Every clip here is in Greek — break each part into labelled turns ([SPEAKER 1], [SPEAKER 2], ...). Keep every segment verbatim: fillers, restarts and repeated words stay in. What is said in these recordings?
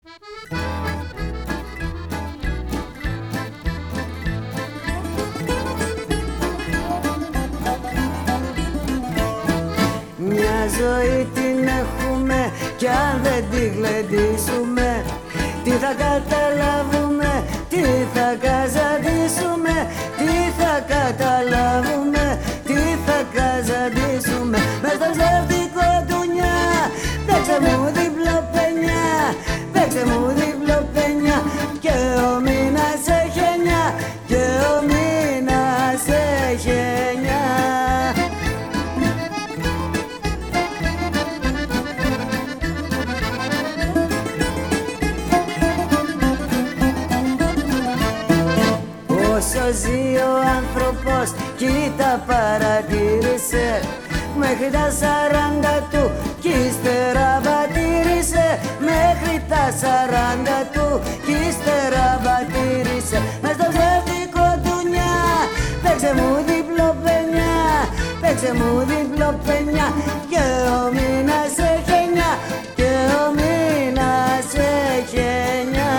[SPEAKER 1] Μια ζωή την έχουμε κι αν δεν τη γλεντήσουμε, τι θα καταλάβουμε, τι θα καζαντήσουμε, τι θα καταλάβουμε, τι θα καζαντήσουμε. Μες στο ψεύτικο ντουνιά, παίξε μου διπλοπενιά, παίξε μου διπλοπενιά, και ο μήνας έχει εννιά, και ο μήνας έχει εννιά. Όσο ζει ο άνθρωπος, κοίτα παρατήρησε, μέχρι τα σαράντα του κι ύστερα βατήρισε, μέχρι τα σαράντα του κι ύστερα βατήρισε. Μες στο ψεύτικο ντουνιά, παίξε μου διπλοπενιά, παίξε μου διπλοπενιά, και ο μήνας έχει εννιά, και ο μήνας έχει εννιά.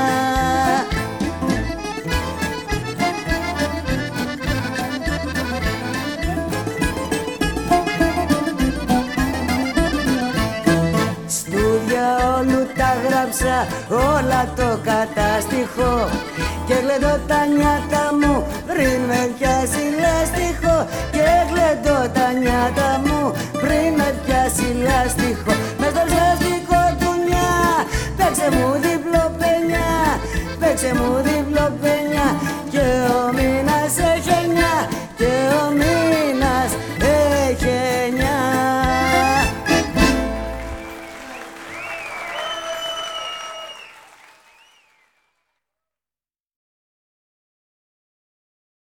[SPEAKER 1] Όλου τα γράψα, όλα το κατάστοιχο, και γλεντώ τα νιάτα μου πριν με πιάσει λάστιχο, και γλεντώ τα νιάτα μου πριν με πιάσει λάστιχο. Μες στο ψεύτικο ντουνιά, παίξε μου διπλοπενιά, παίξε μου διπλοπενιά.